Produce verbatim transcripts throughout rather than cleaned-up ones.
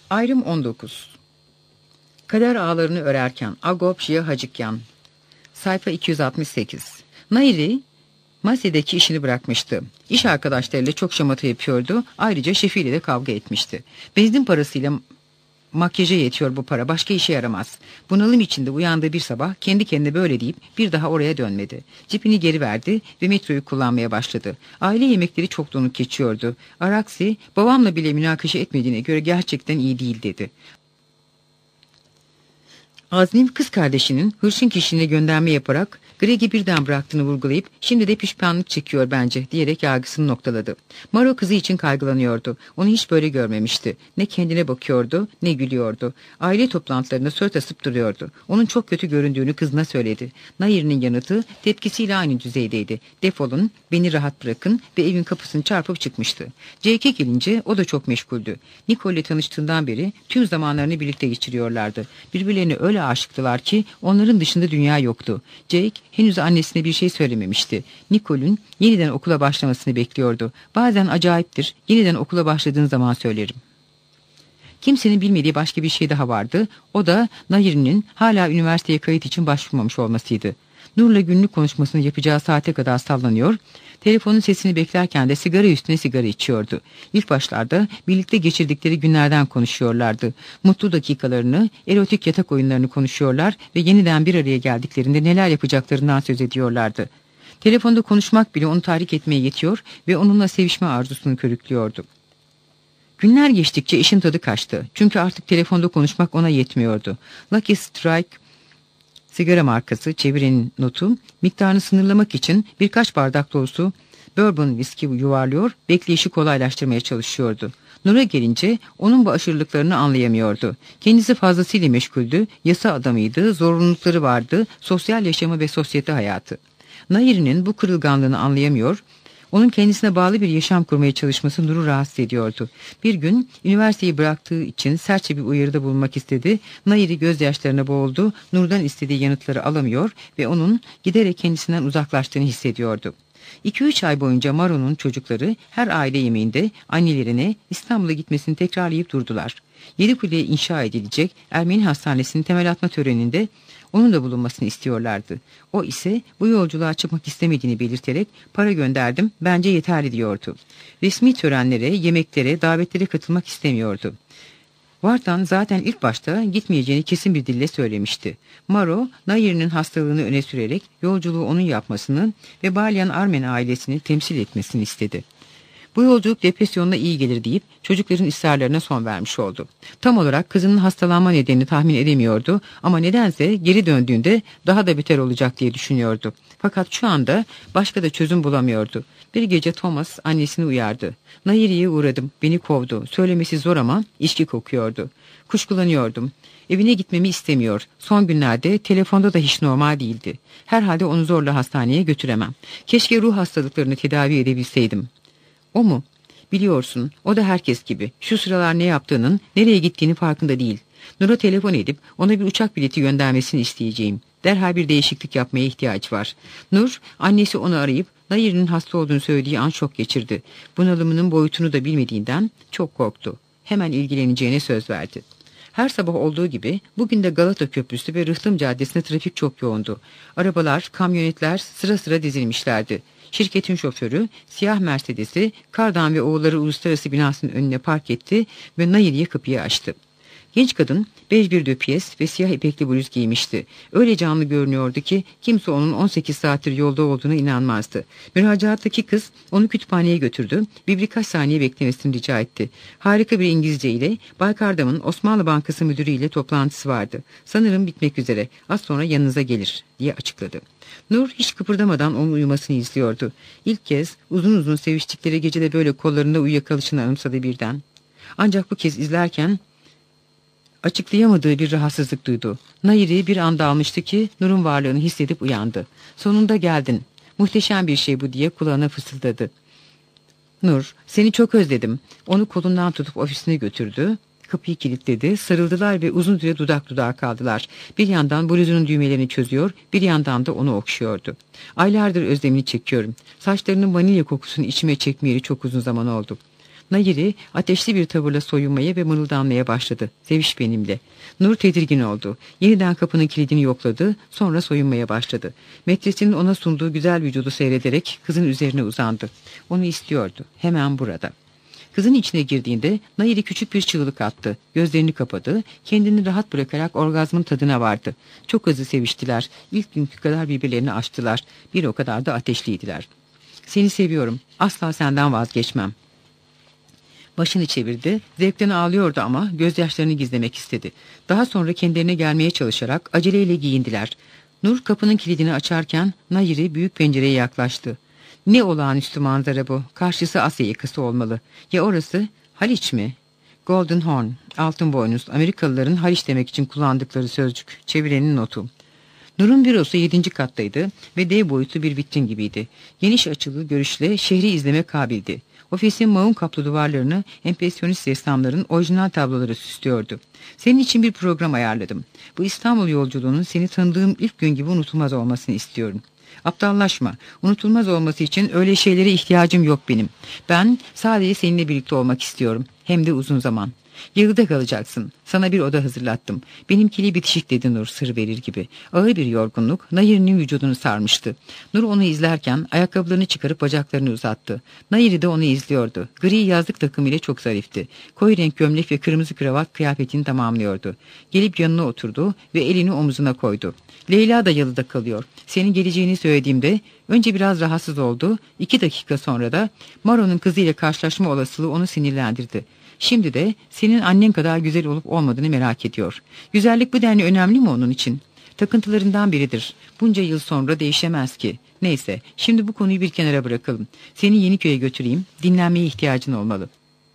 Ayrım on dokuz. Kader ağlarını örerken Agop Jia Hacikyan. Sayfa iki yüz altmış sekiz. Nairi Masya'daki işini bırakmıştı. İş arkadaşlarıyla çok şamata yapıyordu. Ayrıca şefiyle de kavga etmişti. Benzin parasıyla makyaja yetiyor bu para, başka işe yaramaz. Bunalım içinde uyandığı bir sabah kendi kendine böyle deyip bir daha oraya dönmedi. Cipini geri verdi ve metroyu kullanmaya başladı. Aile yemekleri çok donuk geçiyordu. Araksi, babamla bile münakaşa etmediğine göre gerçekten iyi değil dedi. Aznim kız kardeşinin hırçın kişiliğine gönderme yaparak Greg'i birden bıraktığını vurgulayıp şimdi de pişmanlık çekiyor bence diyerek yargısını noktaladı. Maro kızı için kaygılanıyordu. Onu hiç böyle görmemişti. Ne kendine bakıyordu ne gülüyordu. Aile toplantılarında surat asıp duruyordu. Onun çok kötü göründüğünü kızına söyledi. Nair'in yanıtı tepkisiyle aynı düzeydeydi. Defolun, beni rahat bırakın ve evin kapısını çarpıp çıkmıştı. J K gelince o da çok meşguldü. Nicole'le tanıştığından beri tüm zamanlarını birlikte geçiriyorlardı. Birbirlerine öyle aşıktılar ki onların dışında dünya yoktu. Jake henüz annesine bir şey söylememişti. Nicole'un yeniden okula başlamasını bekliyordu. Bazen acayiptir, yeniden okula başladığın zaman söylerim. Kimsenin bilmediği başka bir şey daha vardı. O da Nair'in hala üniversiteye kayıt için başvurmamış olmasıydı. Nur'la günlük konuşmasını yapacağı saate kadar sallanıyor, telefonun sesini beklerken de sigara üstüne sigara içiyordu. İlk başlarda birlikte geçirdikleri günlerden konuşuyorlardı. Mutlu dakikalarını, erotik yatak oyunlarını konuşuyorlar ve yeniden bir araya geldiklerinde neler yapacaklarından söz ediyorlardı. Telefonda konuşmak bile onu tahrik etmeye yetiyor ve onunla sevişme arzusunu körüklüyordu. Günler geçtikçe işin tadı kaçtı. Çünkü artık telefonda konuşmak ona yetmiyordu. Lucky Strike sigara markası çevirenin notu miktarını sınırlamak için birkaç bardak dolusu bourbon viski yuvarlıyor, bekleyişi kolaylaştırmaya çalışıyordu. Nur'a gelince onun bu aşırılıklarını anlayamıyordu. Kendisi fazlasıyla meşguldü, yasa adamıydı, zorunlulukları vardı, sosyal yaşamı ve sosyete hayatı. Nair'in bu kırılganlığını anlayamıyor, onun kendisine bağlı bir yaşam kurmaya çalışması Nur'u rahatsız ediyordu. Bir gün üniversiteyi bıraktığı için sertçe bir uyarıda bulunmak istedi. Nair'i gözyaşlarına boğuldu. Nur'dan istediği yanıtları alamıyor ve onun giderek kendisinden uzaklaştığını hissediyordu. İki üç ay boyunca Maro'nun çocukları her aile yemeğinde annelerine İstanbul'a gitmesini tekrarlayıp durdular. Yedikule inşa edilecek Ermeni hastanesinin temel atma töreninde onun da bulunmasını istiyorlardı. O ise bu yolculuğa çıkmak istemediğini belirterek para gönderdim, bence yeterli diyordu. Resmi törenlere, yemeklere, davetlere katılmak istemiyordu. Vartan zaten ilk başta gitmeyeceğini kesin bir dille söylemişti. Maro, Nair'in hastalığını öne sürerek yolculuğu onun yapmasını ve Balyan Armen ailesini temsil etmesini istedi. Bu yolculuk depresyonuna iyi gelir deyip çocukların ısrarlarına son vermiş oldu. Tam olarak kızının hastalanma nedenini tahmin edemiyordu ama nedense geri döndüğünde daha da beter olacak diye düşünüyordu. Fakat şu anda başka da çözüm bulamıyordu. Bir gece Thomas annesini uyardı. Nairi'ye uğradım, beni kovdu. Söylemesi zor ama içki kokuyordu. Kuşkulanıyordum. Evine gitmemi istemiyor. Son günlerde telefonda da hiç normal değildi. Herhalde onu zorla hastaneye götüremem. Keşke ruh hastalıklarını tedavi edebilseydim. O mu? Biliyorsun, o da herkes gibi. Şu sıralar ne yaptığının, nereye gittiğini farkında değil. Nur'a telefon edip ona bir uçak bileti göndermesini isteyeceğim. Derhal bir değişiklik yapmaya ihtiyaç var. Nur, annesi onu arayıp Nair'in hasta olduğunu söylediği an şok geçirdi. Bunalımının boyutunu da bilmediğinden çok korktu. Hemen ilgileneceğine söz verdi. Her sabah olduğu gibi bugün de Galata Köprüsü ve Rıhtım Caddesi'nde trafik çok yoğundu. Arabalar, kamyonetler sıra sıra dizilmişlerdi. Şirketin şoförü siyah Mercedes'i Kardan ve Oğulları Uluslararası binasının önüne park etti ve Nair'ye kapıyı açtı. Genç kadın bej bir döpiyes ve siyah ipekli bluz giymişti. Öyle canlı görünüyordu ki kimse onun on sekiz saattir yolda olduğuna inanmazdı. Müracaattaki kız onu kütüphaneye götürdü ve birkaç saniye beklemesini rica etti. Harika bir İngilizce ile Baykardam'ın Osmanlı Bankası müdürü ile toplantısı vardı. Sanırım bitmek üzere, az sonra yanınıza gelir diye açıkladı. Nur hiç kıpırdamadan onun uyumasını izliyordu. İlk kez uzun uzun seviştikleri gecede böyle kollarında uyuyakalışını anımsadı birden. Ancak bu kez izlerken açıklayamadığı bir rahatsızlık duydu. Nair'i bir anda almıştı ki Nur'un varlığını hissedip uyandı. Sonunda geldin. Muhteşem bir şey bu diye kulağına fısıldadı. Nur, seni çok özledim. Onu kolundan tutup ofisine götürdü. Kapıyı kilitledi, sarıldılar ve uzun süre dudak dudağa kaldılar. Bir yandan bluzunun düğmelerini çözüyor, bir yandan da onu okşuyordu. Aylardır özlemini çekiyorum. Saçlarının vanilya kokusunu içime çekmeyeli çok uzun zaman oldu. Nayiri ateşli bir tavırla soyunmaya ve mırıldanmaya başladı. Seviş benimle. Nur tedirgin oldu. Yeniden kapının kilidini yokladı, sonra soyunmaya başladı. Metresinin ona sunduğu güzel vücudu seyrederek kızın üzerine uzandı. Onu istiyordu. Hemen burada. Kızın içine girdiğinde Nayiri küçük bir çığlık attı. Gözlerini kapadı. Kendini rahat bırakarak orgazmın tadına vardı. Çok hızlı seviştiler. İlk günkü kadar birbirlerini aştılar. Bir o kadar da ateşliydiler. Seni seviyorum. Asla senden vazgeçmem. Başını çevirdi. Zevkten ağlıyordu ama gözyaşlarını gizlemek istedi. Daha sonra kendilerine gelmeye çalışarak aceleyle giyindiler. Nur kapının kilidini açarken Nayiri büyük pencereye yaklaştı. Ne olağanüstü manzara bu. Karşısı Asya yakası olmalı. Ya orası? Haliç mi? Golden Horn, altın boynuz, Amerikalıların Haliç demek için kullandıkları sözcük. Çevirenin notu. Nur'un bürosu yedinci kattaydı ve dev boyutlu bir vitrin gibiydi. Geniş açılı görüşle şehri izleme kabildi. Ofisin maun kaplı duvarlarını empresyonist ressamların orijinal tabloları süslüyordu. Senin için bir program ayarladım. Bu İstanbul yolculuğunun seni tanıdığım ilk gün gibi unutulmaz olmasını istiyorum. Aptallaşma. Unutulmaz olması için öyle şeylere ihtiyacım yok benim. Ben sadece seninle birlikte olmak istiyorum. Hem de uzun zaman. Yalıda kalacaksın. Sana bir oda hazırlattım. Benimkili bitişik dedi Nur sır verir gibi. Ağır bir yorgunluk Nayir'in vücudunu sarmıştı. Nur onu izlerken ayakkabılarını çıkarıp bacaklarını uzattı. Nayir de onu izliyordu. Gri yazlık takımıyla çok zarifti. Koyu renk gömlek ve kırmızı kravat kıyafetini tamamlıyordu. Gelip yanına oturdu ve elini omuzuna koydu. Leyla da yalıda kalıyor. Senin geleceğini söylediğimde önce biraz rahatsız oldu. İki dakika sonra da Maro'nun kızıyla karşılaşma olasılığı onu sinirlendirdi. Şimdi de senin annen kadar güzel olup olmadığını merak ediyor. Güzellik bu denli önemli mi onun için? Takıntılarından biridir. Bunca yıl sonra değişemez ki. Neyse, şimdi bu konuyu bir kenara bırakalım. Seni Yeniköy'e götüreyim. Dinlenmeye ihtiyacın olmalı.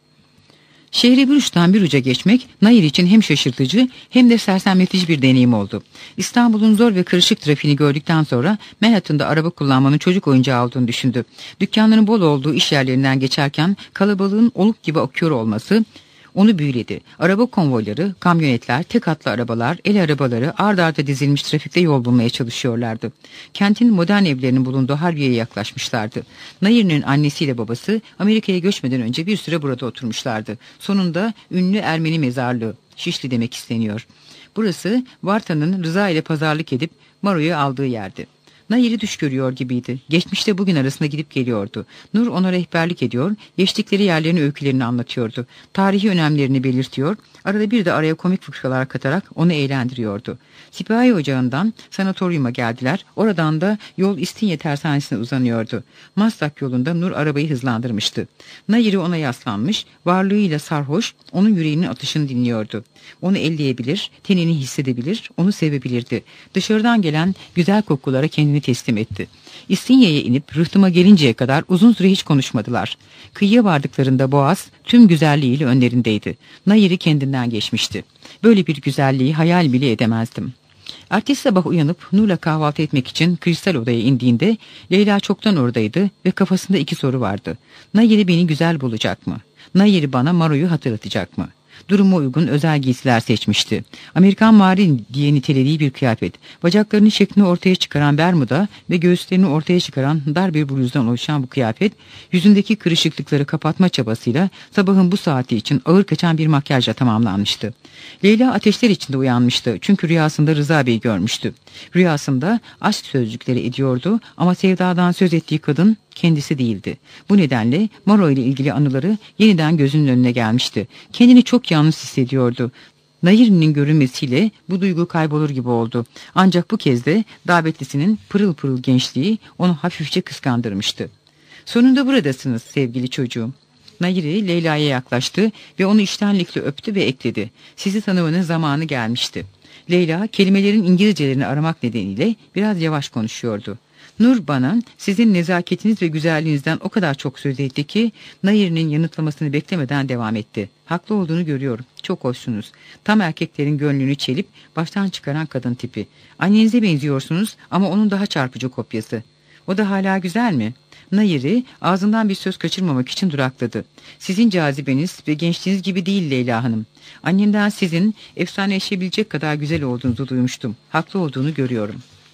Şehri bir uçtan bir uca geçmek Nayir için hem şaşırtıcı hem de sersemletici bir deneyim oldu. İstanbul'un zor ve karışık trafiğini gördükten sonra Manhattan'da araba kullanmanın çocuk oyuncağı olduğunu düşündü. Dükkanların bol olduğu iş yerlerinden geçerken kalabalığın oluk gibi akıyor olması onu büyüledi. Araba konvoyları, kamyonetler, tek hatlı arabalar, el arabaları ard arda dizilmiş trafikte yol bulmaya çalışıyorlardı. Kentin modern evlerinin bulunduğu Harbiye'ye yaklaşmışlardı. Nayir'in annesiyle babası Amerika'ya göçmeden önce bir süre burada oturmuşlardı. Sonunda ünlü Ermeni mezarlığı, Şişli demek isteniyor. Burası Vartan'ın Rıza ile pazarlık edip Maro'yu aldığı yerdi. Nayir'i düş görüyor gibiydi. Geçmişte bugün arasında gidip geliyordu. Nur ona rehberlik ediyor, geçtikleri yerlerin öykülerini anlatıyordu. Tarihi önemlerini belirtiyor, arada bir de araya komik fıkralar katarak onu eğlendiriyordu. Sipahi ocağından sanatoryuma geldiler, oradan da yol İstinye tersanesine uzanıyordu. Maslak yolunda Nur arabayı hızlandırmıştı. Nayir'i ona yaslanmış, varlığıyla sarhoş, onun yüreğinin atışını dinliyordu. Onu elleyebilir, tenini hissedebilir, onu sevebilirdi. Dışarıdan gelen güzel kokulara kendini teslim etti. İstinye'ye inip rıhtıma gelinceye kadar uzun süre hiç konuşmadılar. Kıyıya vardıklarında Boğaz tüm güzelliğiyle önlerindeydi. Nayir'i kendinden geçmişti. Böyle bir güzelliği hayal bile edemezdim. Ertesi sabah uyanıp Nur'la kahvaltı etmek için kristal odaya indiğinde Leyla çoktan oradaydı ve kafasında iki soru vardı. Nayir'i beni güzel bulacak mı? Nayir'i bana Maro'yu hatırlatacak mı? Duruma uygun özel giysiler seçmişti. Amerikan marin diye nitelediği bir kıyafet. Bacaklarının şeklini ortaya çıkaran bermuda ve göğüslerini ortaya çıkaran dar bir bluzdan oluşan bu kıyafet, yüzündeki kırışıklıkları kapatma çabasıyla sabahın bu saati için ağır kaçan bir makyajla tamamlanmıştı. Leyla ateşler içinde uyanmıştı çünkü rüyasında Rıza Bey'i görmüştü. Rüyasında aşk sözcükleri ediyordu ama sevdadan söz ettiği kadın kendisi değildi. Bu nedenle Maro ile ilgili anıları yeniden gözünün önüne gelmişti. Kendini çok yalnız hissediyordu. Nayir'in görünmesiyle bu duygu kaybolur gibi oldu. Ancak bu kez de davetlisinin pırıl pırıl gençliği onu hafifçe kıskandırmıştı. Sonunda buradasınız sevgili çocuğum. Nayir'i Leyla'ya yaklaştı ve onu içtenlikle öptü ve ekledi. Sizi tanımanın zamanı gelmişti. Leyla kelimelerin İngilizcelerini aramak nedeniyle biraz yavaş konuşuyordu. Nur bana sizin nezaketiniz ve güzelliğinizden o kadar çok söz etti ki Nayir'in yanıtlamasını beklemeden devam etti. Haklı olduğunu görüyorum. Çok hoşsunuz. Tam erkeklerin gönlünü çelip baştan çıkaran kadın tipi. Annenize benziyorsunuz ama onun daha çarpıcı kopyası. O da hala güzel mi? Nayir'i ağzından bir söz kaçırmamak için durakladı. Sizin cazibeniz ve gençliğiniz gibi değil Leyla Hanım. Annemden sizin efsaneleşebilecek kadar güzel olduğunuzu duymuştum. Haklı olduğunu görüyorum.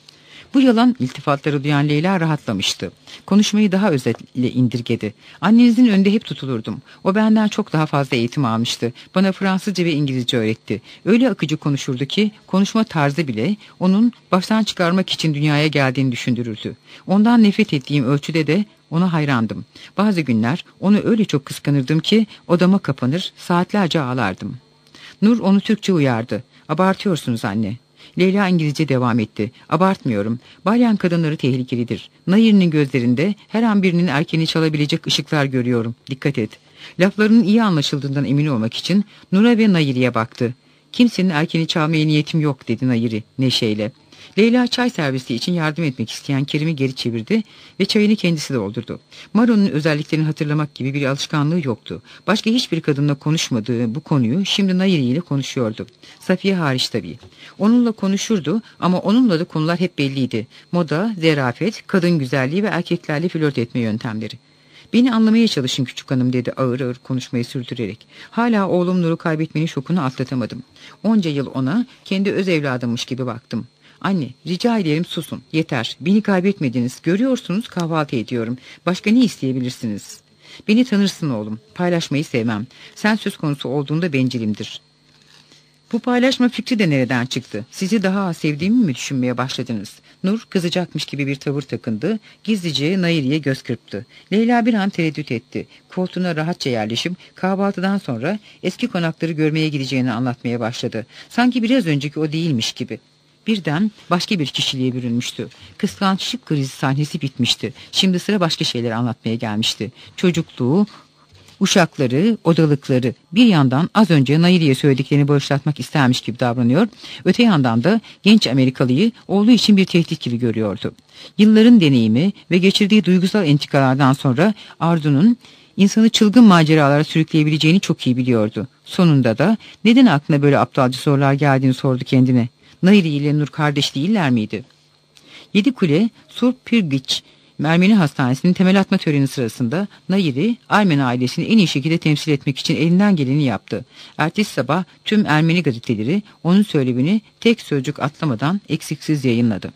Bu yalan iltifatları duyan Leyla rahatlamıştı. Konuşmayı daha özetle indirgedi. Annenizin önünde hep tutulurdum. O benden çok daha fazla eğitim almıştı. Bana Fransızca ve İngilizce öğretti. Öyle akıcı konuşurdu ki konuşma tarzı bile onun baştan çıkarmak için dünyaya geldiğini düşündürürdü. Ondan nefret ettiğim ölçüde de ona hayrandım. Bazı günler onu öyle çok kıskanırdım ki odama kapanır, saatlerce ağlardım. Nur onu Türkçe uyardı. Abartıyorsunuz anne. Leyla İngilizce devam etti. Abartmıyorum. Balyan kadınları tehlikelidir. Nayir'in gözlerinde her an birinin erkeni çalabilecek ışıklar görüyorum. Dikkat et. Laflarının iyi anlaşıldığından emin olmak için Nur'a ve Nayir'e baktı. Kimsenin erkeni çalmaya niyetim yok dedi Nayir'i neşeyle. Leyla çay servisi için yardım etmek isteyen Kerim'i geri çevirdi ve çayını kendisi doldurdu. Maro'nun özelliklerini hatırlamak gibi bir alışkanlığı yoktu. Başka hiçbir kadınla konuşmadığı bu konuyu şimdi Nayiri ile konuşuyordu. Safiye hariç tabii. Onunla konuşurdu ama onunla da konular hep belliydi. Moda, zerafet, kadın güzelliği ve erkeklerle flört etme yöntemleri. Beni anlamaya çalışın küçük hanım dedi ağır ağır konuşmayı sürdürerek. Hala oğlum Nur'u kaybetmenin şokunu atlatamadım. Onca yıl ona kendi öz evladımmış gibi baktım. Anne, rica ederim susun. Yeter. Beni kaybetmediniz. Görüyorsunuz kahvaltı ediyorum. Başka ne isteyebilirsiniz? Beni tanırsın oğlum. Paylaşmayı sevmem. Sen söz konusu olduğunda bencilimdir. Bu paylaşma fikri de nereden çıktı? Sizi daha az sevdiğimi mi düşünmeye başladınız? Nur kızacakmış gibi bir tavır takındı. Gizlice Nayir'e göz kırptı. Leyla bir an tereddüt etti. Koltuğuna rahatça yerleşip kahvaltıdan sonra eski konakları görmeye gideceğini anlatmaya başladı. Sanki biraz önceki o değilmiş gibi. Birden başka bir kişiliğe bürünmüştü. Kıskançlık krizi sahnesi bitmişti. Şimdi sıra başka şeyler anlatmaya gelmişti. Çocukluğu, uşakları, odalıkları. Bir yandan az önce Nayiri'ye söylediklerini bağışlatmak istermiş gibi davranıyor. Öte yandan da genç Amerikalıyı oğlu için bir tehdit gibi görüyordu. Yılların deneyimi ve geçirdiği duygusal entikalardan sonra Arzu'nun insanı çılgın maceralara sürükleyebileceğini çok iyi biliyordu. Sonunda da neden aklına böyle aptalca sorular geldiğini sordu kendine. Nayiri ile Nur kardeş değiller miydi? Yedikule Surp Pirgiç Ermeni Hastanesi'nin temel atma töreni sırasında Nayiri, Ermeni ailesini en iyi şekilde temsil etmek için elinden geleni yaptı. Ertesi sabah tüm Ermeni gazeteleri onun söylemini tek sözcük atlamadan eksiksiz yayınladı.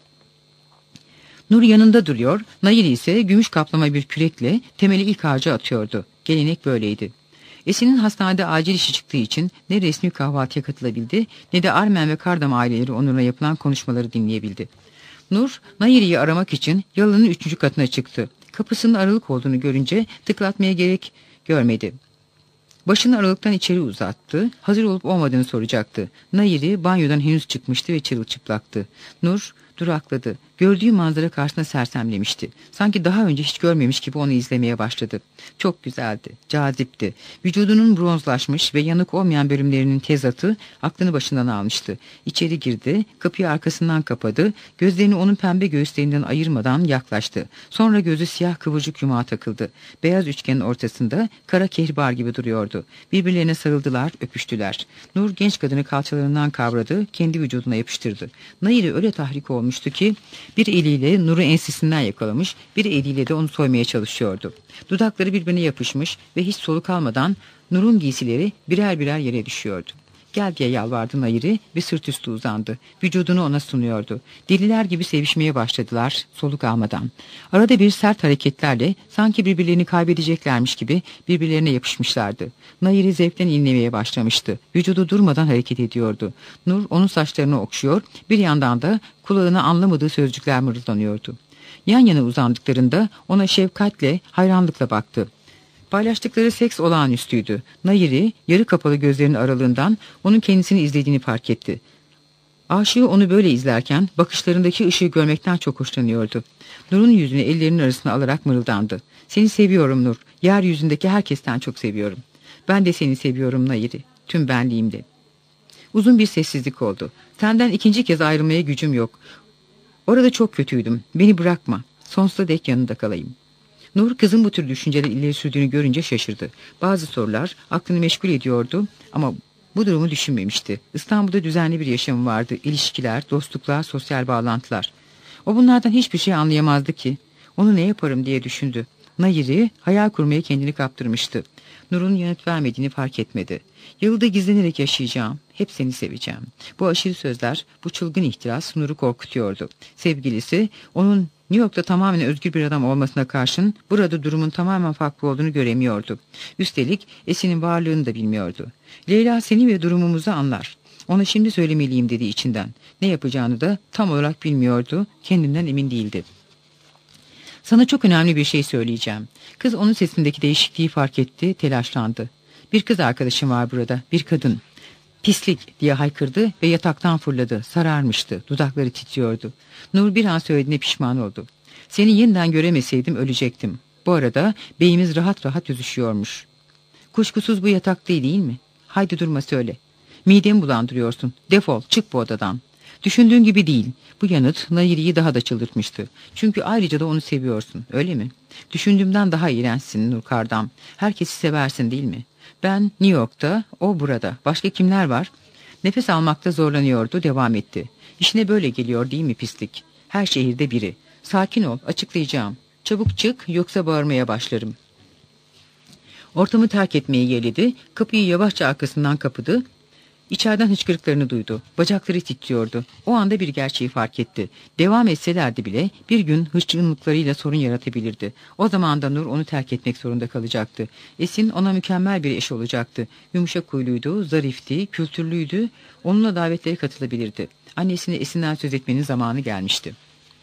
Nur yanında duruyor, Nayiri ise gümüş kaplama bir kürekle temeli ilk ağaca atıyordu. Gelenek böyleydi. Esin'in hastanede acil işi çıktığı için ne resmi kahvaltıya katılabildi ne de Armen ve Kardam aileleri onunla yapılan konuşmaları dinleyebildi. Nur, Nayiri'yi aramak için yalanın üçüncü katına çıktı. Kapısının aralık olduğunu görünce tıklatmaya gerek görmedi. Başını aralıktan içeri uzattı. Hazır olup olmadığını soracaktı. Nayiri banyodan henüz çıkmıştı ve çırılçıplaktı. Nur durakladı. Gördüğü manzara karşısında sersemlemişti. Sanki daha önce hiç görmemiş gibi onu izlemeye başladı. Çok güzeldi, cazipti. Vücudunun bronzlaşmış ve yanık olmayan bölümlerinin tezatı aklını başından almıştı. İçeri girdi, kapıyı arkasından kapadı, gözlerini onun pembe göğüslerinden ayırmadan yaklaştı. Sonra gözü siyah kıvırcık yumağa takıldı. Beyaz üçgenin ortasında kara kehribar gibi duruyordu. Birbirlerine sarıldılar, öpüştüler. Nur genç kadını kalçalarından kavradı, kendi vücuduna yapıştırdı. Nayiri öyle tahrik olmuştu ki bir eliyle Nur'u ensesinden yakalamış, bir eliyle de onu soymaya çalışıyordu. Dudakları birbirine yapışmış ve hiç soluk almadan Nur'un giysileri birer birer yere düşüyordu. Gel diye yalvardı Nayiri ve sırt üstü uzandı. Vücudunu ona sunuyordu. Deliler gibi sevişmeye başladılar soluk almadan. Arada bir sert hareketlerle sanki birbirlerini kaybedeceklermiş gibi birbirlerine yapışmışlardı. Nayiri zevkten inlemeye başlamıştı. Vücudu durmadan hareket ediyordu. Nur onun saçlarını okşuyor, bir yandan da kulağına anlamadığı sözcükler mırıldanıyordu. Yan yana uzandıklarında ona şefkatle, hayranlıkla baktı. Paylaştıkları seks olağanüstüydü. Nayiri yarı kapalı gözlerinin aralığından onun kendisini izlediğini fark etti. Aşığı onu böyle izlerken bakışlarındaki ışığı görmekten çok hoşlanıyordu. Nur'un yüzünü ellerinin arasına alarak mırıldandı. Seni seviyorum Nur. Yeryüzündeki herkesten çok seviyorum. Ben de seni seviyorum Nayiri. Tüm benliğimle. Uzun bir sessizlik oldu. Senden ikinci kez ayrılmaya gücüm yok. Orada çok kötüydüm. Beni bırakma. Sonsuza dek yanında kalayım. Nur kızın bu tür düşünceler ileri sürdüğünü görünce şaşırdı. Bazı sorular aklını meşgul ediyordu ama bu durumu düşünmemişti. İstanbul'da düzenli bir yaşamı vardı. İlişkiler, dostluklar, sosyal bağlantılar. O bunlardan hiçbir şey anlayamazdı ki. Onu ne yaparım diye düşündü. Nayiri hayal kurmaya kendini kaptırmıştı. Nur'un yanıt vermediğini fark etmedi. Yılda gizlenerek yaşayacağım, hep seni seveceğim. Bu aşırı sözler, bu çılgın ihtiras Nur'u korkutuyordu. Sevgilisi, onun New York'ta tamamen özgür bir adam olmasına karşın burada durumun tamamen farklı olduğunu göremiyordu. Üstelik Esin'in varlığını da bilmiyordu. Leyla seni ve durumumuzu anlar. Ona şimdi söylemeliyim dedi içinden. Ne yapacağını da tam olarak bilmiyordu, kendinden emin değildi. Sana çok önemli bir şey söyleyeceğim. Kız onun sesindeki değişikliği fark etti, telaşlandı. Bir kız arkadaşım var burada, bir kadın. Pislik diye haykırdı ve yataktan fırladı, sararmıştı, dudakları titriyordu. Nur bir an söylediğine pişman oldu. Seni yeniden göremeseydim ölecektim. Bu arada beyimiz rahat rahat yüzüşüyormuş. Kuşkusuz bu yatak değil, değil mi? Haydi durma söyle. Midemi bulandırıyorsun, defol, çık bu odadan. Düşündüğün gibi değil. Bu yanıt Nayir'i daha da çıldırtmıştı. Çünkü ayrıca da onu seviyorsun, öyle mi? Düşündüğümden daha iğrençsin Nur Kardam. Herkesi seversin değil mi? Ben New York'ta, o burada. Başka kimler var? Nefes almakta zorlanıyordu, devam etti. İşine böyle geliyor değil mi pislik? Her şehirde biri. Sakin ol, açıklayacağım. Çabuk çık, yoksa bağırmaya başlarım. Ortamı terk etmeyi yeğledi, kapıyı yavaşça arkasından kapadı. İçeriden hıçkırıklarını duydu. Bacakları titriyordu. O anda bir gerçeği fark etti. Devam etselerdi bile bir gün hırçınlıklarıyla sorun yaratabilirdi. O zaman da Nur onu terk etmek zorunda kalacaktı. Esin ona mükemmel bir eş olacaktı. Yumuşak huyluydu, zarifti, kültürlüydü. Onunla davetlere katılabilirdi. Annesine Esin'den söz etmenin zamanı gelmişti.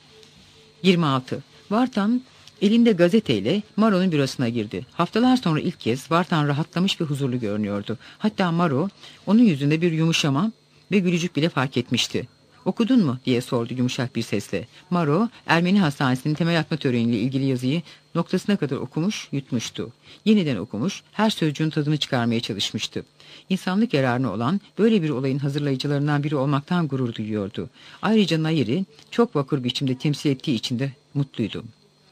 yirmi altı. Vartan elinde gazeteyle Maro'nun bürosuna girdi. Haftalar sonra ilk kez Vartan rahatlamış ve huzurlu görünüyordu. Hatta Maro onun yüzünde bir yumuşama ve gülücük bile fark etmişti. "Okudun mu?" diye sordu yumuşak bir sesle. Maro, Ermeni Hastanesi'nin temel atma töreniyle ilgili yazıyı noktasına kadar okumuş, yutmuştu. Yeniden okumuş, her sözcüğün tadını çıkarmaya çalışmıştı. İnsanlık yararına olan böyle bir olayın hazırlayıcılarından biri olmaktan gurur duyuyordu. Ayrıca Nayir'i çok vakur biçimde temsil ettiği için de mutluydu.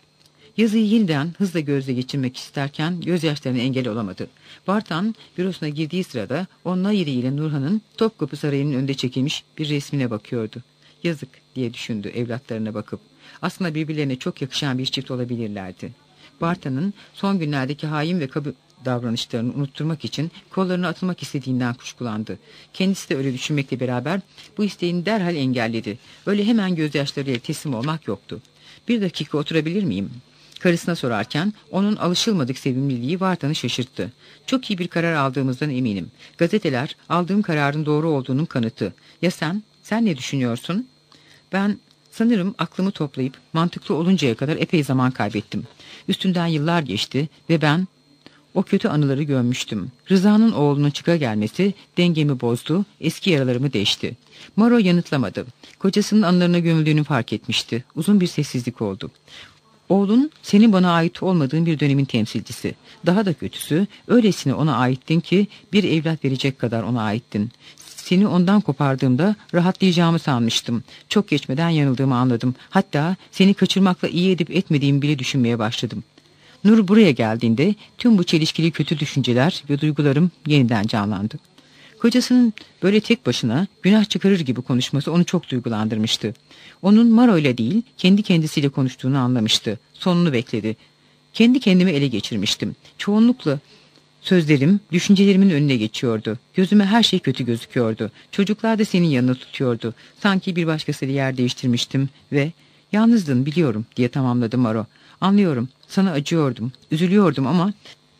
Yazıyı yeniden hızla gözle geçirmek isterken gözyaşlarına engel olamadı. Vartan bürosuna girdiği sırada o Nayiri ile Nurhan'ın Topkapı Sarayı'nın önünde çekilmiş bir resmine bakıyordu. Yazık diye düşündü evlatlarına bakıp. Aslında birbirlerine çok yakışan bir çift olabilirlerdi. Vartan'ın son günlerdeki hain ve kaba davranışlarını unutturmak için kollarına atılmak istediğinden kuşkulandı. Kendisi de öyle düşünmekle beraber bu isteğini derhal engelledi. Öyle hemen gözyaşlarıyla teslim olmak yoktu. "Bir dakika oturabilir miyim?" Karısına sorarken onun alışılmadık sevimliliği Vartan'ı şaşırttı. "Çok iyi bir karar aldığımızdan eminim. Gazeteler aldığım kararın doğru olduğunun kanıtı. Ya sen? Sen ne düşünüyorsun?" "Ben sanırım aklımı toplayıp mantıklı oluncaya kadar epey zaman kaybettim. Üstünden yıllar geçti ve ben o kötü anıları gömmüştüm. Rıza'nın oğlunun çıka gelmesi dengemi bozdu, eski yaralarımı deşti." Maro yanıtlamadı. Kocasının anılarına gömüldüğünü fark etmişti. Uzun bir sessizlik oldu. "Oğlun senin bana ait olmadığın bir dönemin temsilcisi. Daha da kötüsü öylesine ona aittin ki bir evlat verecek kadar ona aittin. Seni ondan kopardığımda rahatlayacağımı sanmıştım. Çok geçmeden yanıldığımı anladım. Hatta seni kaçırmakla iyi edip etmediğimi bile düşünmeye başladım." Nur buraya geldiğinde tüm bu çelişkili kötü düşünceler ve duygularım yeniden canlandı. Kocasının böyle tek başına günah çıkarır gibi konuşması onu çok duygulandırmıştı. Onun Maro ile değil, kendi kendisiyle konuştuğunu anlamıştı. Sonunu bekledi. "Kendi kendimi ele geçirmiştim. Çoğunlukla sözlerim, düşüncelerimin önüne geçiyordu. Gözüme her şey kötü gözüküyordu. Çocuklar da senin yanına tutuyordu. Sanki bir başkasıyla yer değiştirmiştim ve yalnızdın biliyorum," diye tamamladı Maro. "Anlıyorum, sana acıyordum, üzülüyordum ama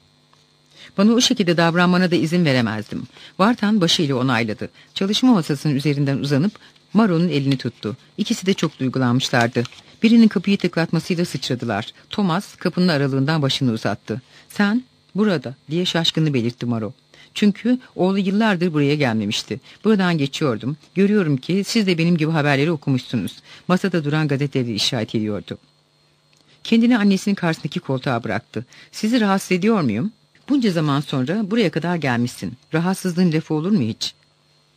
bana o şekilde davranmana da izin veremezdim." Vartan başıyla onayladı. Çalışma masasının üzerinden uzanıp Maro'nun elini tuttu. İkisi de çok duygulanmışlardı. Birinin kapıyı tıklatmasıyla sıçradılar. Thomas kapının aralığından başını uzattı. "Sen burada," diye şaşkını belirtti Maro. Çünkü oğlu yıllardır buraya gelmemişti. "Buradan geçiyordum. Görüyorum ki siz de benim gibi haberleri okumuşsunuz." Masada duran gazeteleri işaret ediyordu. Kendini annesinin karşısındaki koltuğa bıraktı. "Sizi rahatsız ediyor muyum? Bunca zaman sonra buraya kadar gelmişsin. Rahatsızlığın lafı olur mu hiç?"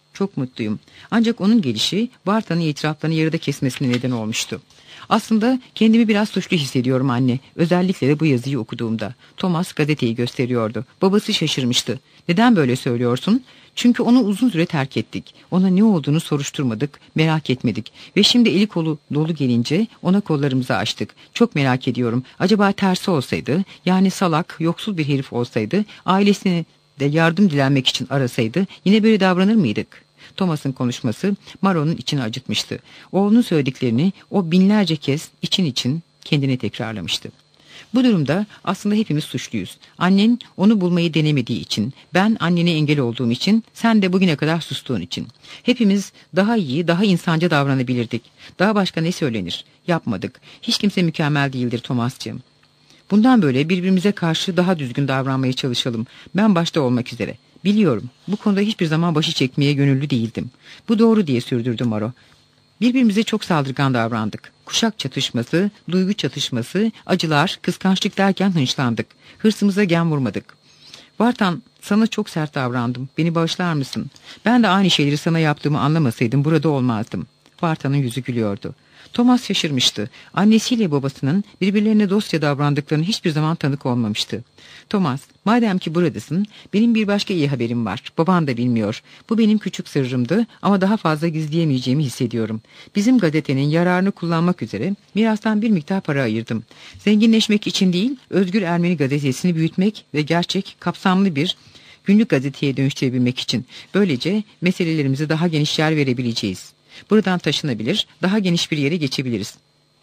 Çok mutluyum. Ancak onun gelişi Vartan'ın itiraflarını yarıda kesmesine neden olmuştu. Aslında kendimi biraz suçlu hissediyorum anne. Özellikle de bu yazıyı okuduğumda. Thomas gazeteyi gösteriyordu. Babası şaşırmıştı. Neden böyle söylüyorsun? Çünkü onu uzun süre terk ettik. Ona ne olduğunu soruşturmadık, merak etmedik. Ve şimdi eli kolu dolu gelince ona kollarımızı açtık. Çok merak ediyorum. Acaba tersi olsaydı, yani salak, yoksul bir herif olsaydı, ailesini de yardım dilenmek için arasaydı, yine böyle davranır mıydık? Thomas'ın konuşması Maro'nun içini acıtmıştı. Oğlunun söylediklerini o binlerce kez için için kendine tekrarlamıştı. Bu durumda aslında hepimiz suçluyuz. Annen onu bulmayı denemediği için, ben annene engel olduğum için, sen de bugüne kadar sustuğun için. Hepimiz daha iyi, daha insanca davranabilirdik. Daha başka ne söylenir? Yapmadık. Hiç kimse mükemmel değildir Thomas'cığım. Bundan böyle birbirimize karşı daha düzgün davranmaya çalışalım. Ben başta olmak üzere. Biliyorum, bu konuda hiçbir zaman başı çekmeye gönüllü değildim. Bu doğru diye sürdürdü Maro. Birbirimize çok saldırgan davrandık. Kuşak çatışması, duygu çatışması, acılar, kıskançlık derken hınçlandık. Hırsımıza gem vurmadık. Vartan, sana çok sert davrandım. Beni bağışlar mısın? Ben de aynı şeyleri sana yaptığımı anlamasaydım burada olmazdım. Vartan'ın yüzü gülüyordu. Thomas şaşırmıştı. Annesiyle babasının birbirlerine dostça davrandıklarını hiçbir zaman tanık olmamıştı. Thomas, madem ki buradasın, benim bir başka iyi haberim var. Baban da bilmiyor. Bu benim küçük sırrımdı ama daha fazla gizleyemeyeceğimi hissediyorum. Bizim gazetenin yararını kullanmak üzere mirastan bir miktar para ayırdım. Zenginleşmek için değil, Özgür Ermeni gazetesini büyütmek ve gerçek, kapsamlı bir günlük gazeteye dönüştürebilmek için. Böylece meselelerimizi daha geniş yer verebileceğiz. Buradan taşınabilir, daha geniş bir yere geçebiliriz.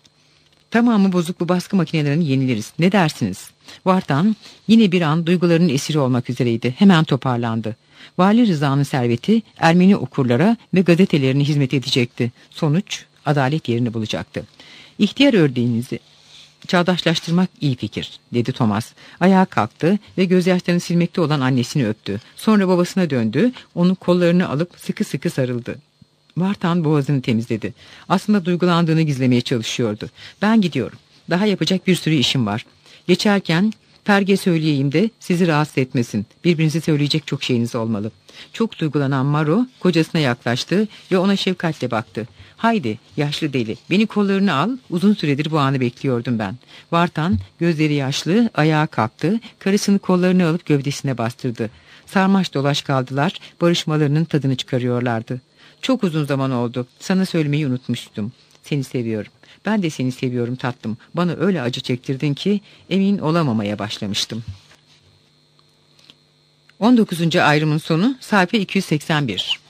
Tamamı bozuk bu baskı makinelerini yenileriz. Ne dersiniz? Vartan yine bir an duygularının esiri olmak üzereydi. Hemen toparlandı. Vali Rıza'nın serveti Ermeni okurlara ve gazetelerine hizmet edecekti. Sonuç adalet yerini bulacaktı. İhtiyar ördeğinizi çağdaşlaştırmak iyi fikir, dedi Thomas. Ayağa kalktı ve gözyaşlarını silmekte olan annesini öptü. Sonra babasına döndü, onu kollarını alıp sıkı sıkı sarıldı. Vartan boğazını temizledi. Aslında duygulandığını gizlemeye çalışıyordu. Ben gidiyorum. Daha yapacak bir sürü işim var. Geçerken Ferge söyleyeyim de sizi rahatsız etmesin. Birbirinize söyleyecek çok şeyiniz olmalı. Çok duygulanan Maro kocasına yaklaştı ve ona şefkatle baktı. Haydi yaşlı deli, beni kollarını al, uzun süredir bu anı bekliyordum ben. Vartan gözleri yaşlı ayağa kalktı, karısını kollarını alıp gövdesine bastırdı. Sarmaş dolaş kaldılar, barışmalarının tadını çıkarıyorlardı. Çok uzun zaman oldu. Sana söylemeyi unutmuştum. Seni seviyorum. Ben de seni seviyorum tatlım. Bana öyle acı çektirdin ki emin olamamaya başlamıştım. on dokuzuncu ayrımın sonu sayfa iki yüz seksen bir.